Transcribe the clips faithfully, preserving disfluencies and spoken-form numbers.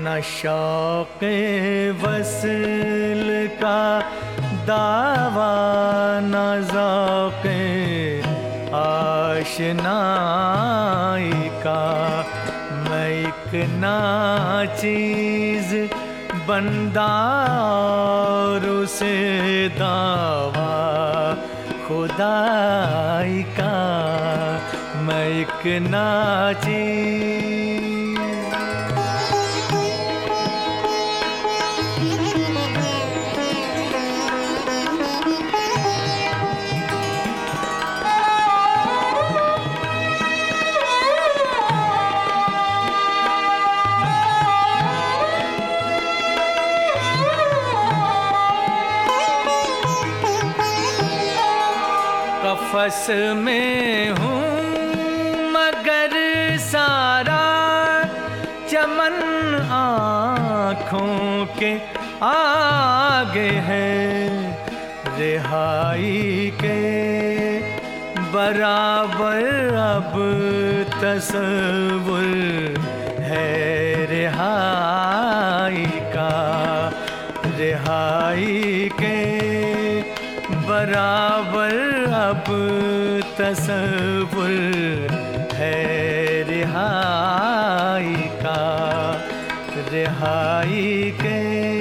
न शौक़े वस्ल का दावा न ज़ौक़े आशनाई का। मैं एक नाचीज़ बंदा और उसे दावा खुदाई का। मैं एक नाचीज़ कफ़स में हूँ मगर सारा चमन आँखों के आगे है। रिहाई के बराबर अब तसव्वुर है रिहाई का। रिहाई के बराबर अब तसव्वुर है रिहाई का। रिहाई के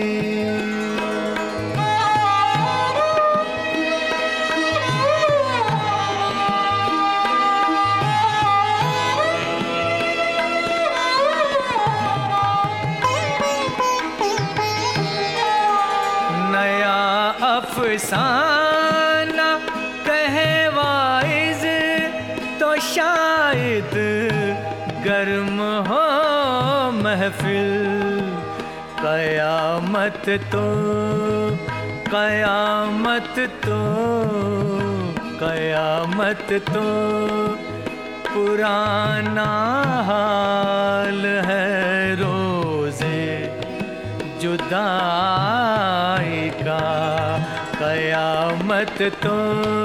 नया अफसाना कहे वाइज़ तो शायद गर्म हो महफिल। क़यामत तो क़यामत तो क़यामत तो पुराना हाल है रोज़े जुदाई का। क़यामत तो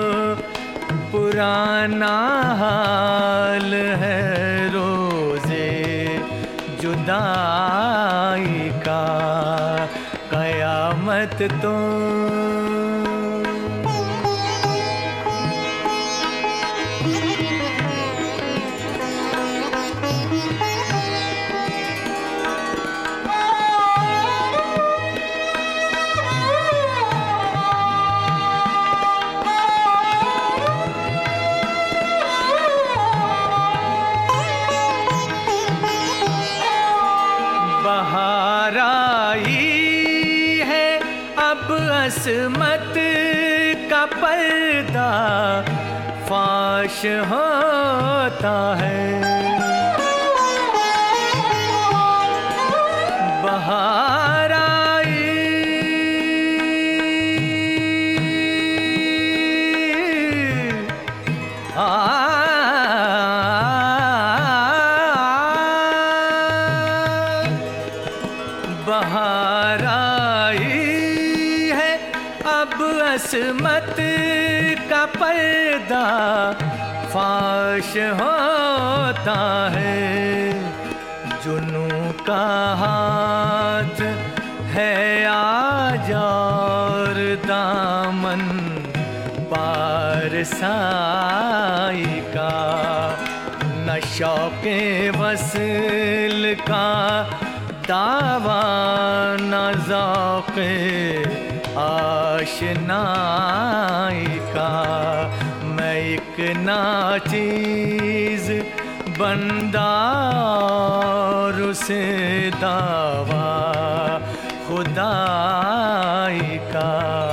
पुराना हाल है रोज़े जुदाई का। क़यामत तो बहार आई है अब अस्मत का पर्दा फाश होता है। बहार आई आ बहार आई है अब अस्मत का पर्दा फाश होता है। जुनू का हाथ है आज और दामन पार साई का। न शौक़े वस्ल का दावा न ज़ौक़े आशनाई का। मैं एक नाचीज़ बंदा और उसे दावा खुदाई का।